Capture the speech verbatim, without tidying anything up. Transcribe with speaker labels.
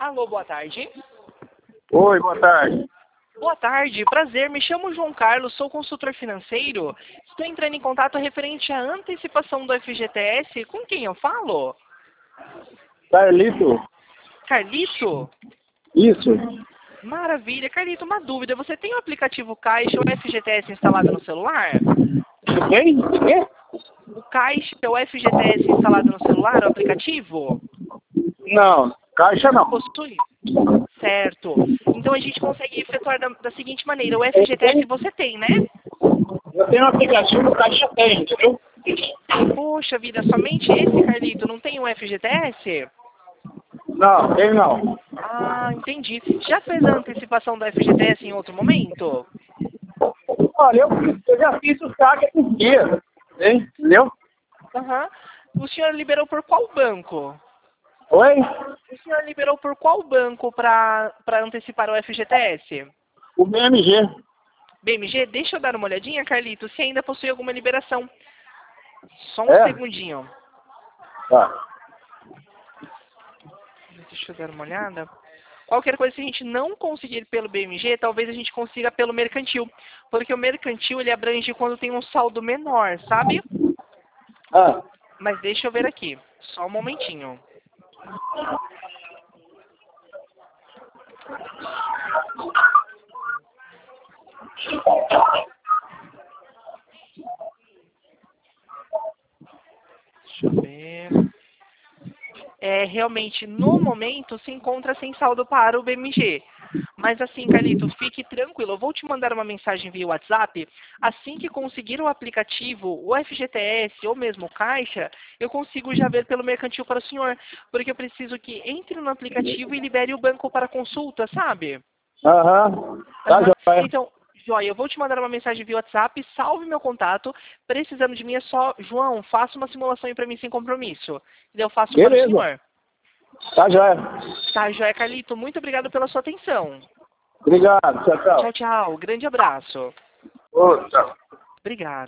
Speaker 1: Alô, boa tarde.
Speaker 2: Oi, boa tarde.
Speaker 1: Boa tarde, prazer. Me chamo João Carlos, sou consultor financeiro. Estou entrando em contato referente à antecipação do F G T S. Com quem eu falo?
Speaker 2: Carlito?
Speaker 1: Carlito?
Speaker 2: Isso.
Speaker 1: Maravilha. Carlito, uma dúvida. Você tem o aplicativo Caixa ou F G T S instalado no celular?
Speaker 2: Quem? Quê?
Speaker 1: O Caixa ou F G T S instalado no celular, o aplicativo?
Speaker 2: Não, caixa não.
Speaker 1: Possui? Certo. Então a gente consegue efetuar da, da seguinte maneira. O F G T S você tem, né?
Speaker 2: Eu tenho um aplicativo, o caixa tem, entendeu?
Speaker 1: Poxa vida, somente esse, Carlito? Não tem o F G T S?
Speaker 2: Não, tem não.
Speaker 1: Ah, entendi. Já fez a antecipação do F G T S em outro momento?
Speaker 2: Olha, eu, eu já fiz o saque esses dias, hein? Entendeu?
Speaker 1: Aham. O senhor liberou por qual banco?
Speaker 2: Oi?
Speaker 1: O senhor liberou por qual banco para para antecipar o F G T S?
Speaker 2: O B M G.
Speaker 1: B M G, deixa eu dar uma olhadinha, Carlito, se ainda possui alguma liberação. Só um
Speaker 2: É?
Speaker 1: segundinho.
Speaker 2: Tá.
Speaker 1: Deixa eu dar uma olhada. Qualquer coisa, se a gente não conseguir pelo B M G, talvez a gente consiga pelo mercantil. Porque o mercantil, ele abrange quando tem um saldo menor, sabe?
Speaker 2: Ah,
Speaker 1: Mas deixa eu ver aqui. Só um momentinho. Deixa eu ver. É, realmente, no momento, se encontra sem saldo para o B M G. Mas assim, Carlito, fique tranquilo. Eu vou te mandar uma mensagem via WhatsApp. Assim que conseguir o aplicativo, o F G T S ou mesmo o Caixa, eu consigo já ver pelo mercantil para o senhor. Porque eu preciso que entre no aplicativo e libere o banco para consulta, sabe?
Speaker 2: aham. Tá,
Speaker 1: Aham.
Speaker 2: joia.
Speaker 1: Então, joia, eu vou te mandar uma mensagem via WhatsApp, salve meu contato. Precisando de mim é só, João, faça uma simulação aí para mim sem compromisso. E eu faço para o
Speaker 2: Beleza.
Speaker 1: senhor.
Speaker 2: Tá, joia.
Speaker 1: Tá, joia, Carlito. Muito obrigado pela sua atenção.
Speaker 2: Obrigado. Tchau, tchau.
Speaker 1: Tchau, tchau. Grande abraço.
Speaker 2: Ô, tchau.
Speaker 1: Obrigado.